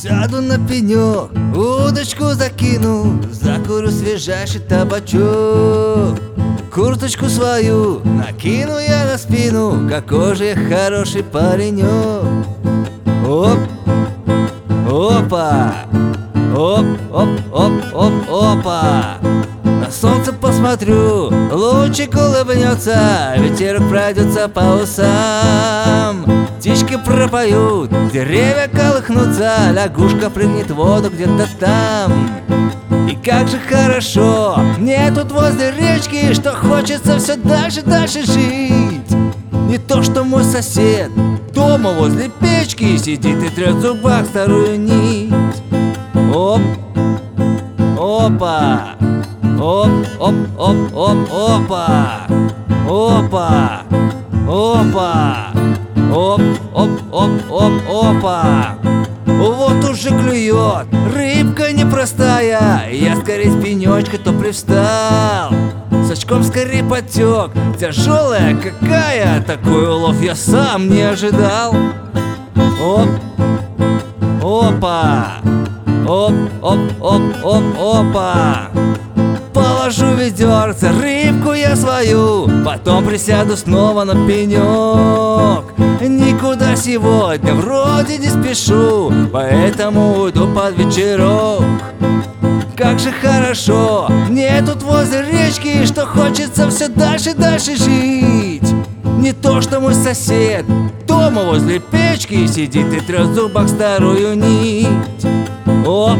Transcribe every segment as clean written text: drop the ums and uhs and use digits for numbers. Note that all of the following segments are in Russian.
Сяду на пенек, удочку закину, закурю свежайший табачок. Курточку свою накину я на спину, какой же я хороший паренек. Оп, опа, оп, оп, оп, оп, опа. На солнце посмотрю, лучик улыбнется, ветерок пройдется по усам. Птички пропоют, деревья колыхнутся, лягушка прыгнет в воду где-то там. И как же хорошо мне тут возле речки, что хочется все дальше, дальше жить. Не то что мой сосед дома возле печки сидит и трет в зубах старую нить. Оп, опа, оп, оп, оп, оп, опа, опа, опа, оп, оп, оп, оп, опа. Вот уже клюет рыбка непростая, я скорее с пенечка то привстал. С очком скорее потек, тяжелая какая, такой улов я сам не ожидал. Оп, опа, оп, оп, оп, оп, опа. Положу ведерце, рыбку я свою, потом присяду снова на пенек. Никуда сегодня вроде не спешу, поэтому уйду под вечерок. Как же хорошо мне тут возле речки, что хочется все дальше, дальше жить. Не то что мой сосед дома возле печки сидит и трет в зубах старую нить. Оп,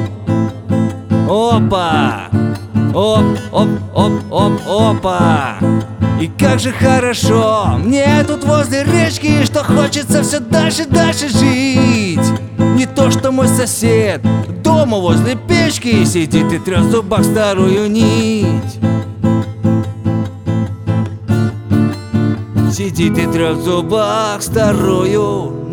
опа, оп, оп, оп, оп, опа. И как же хорошо мне тут возле речки, что хочется все дальше, дальше жить. Не то что мой сосед дома возле печки сидит и трет в зубах старую нить. Сидит и трет в зубах старую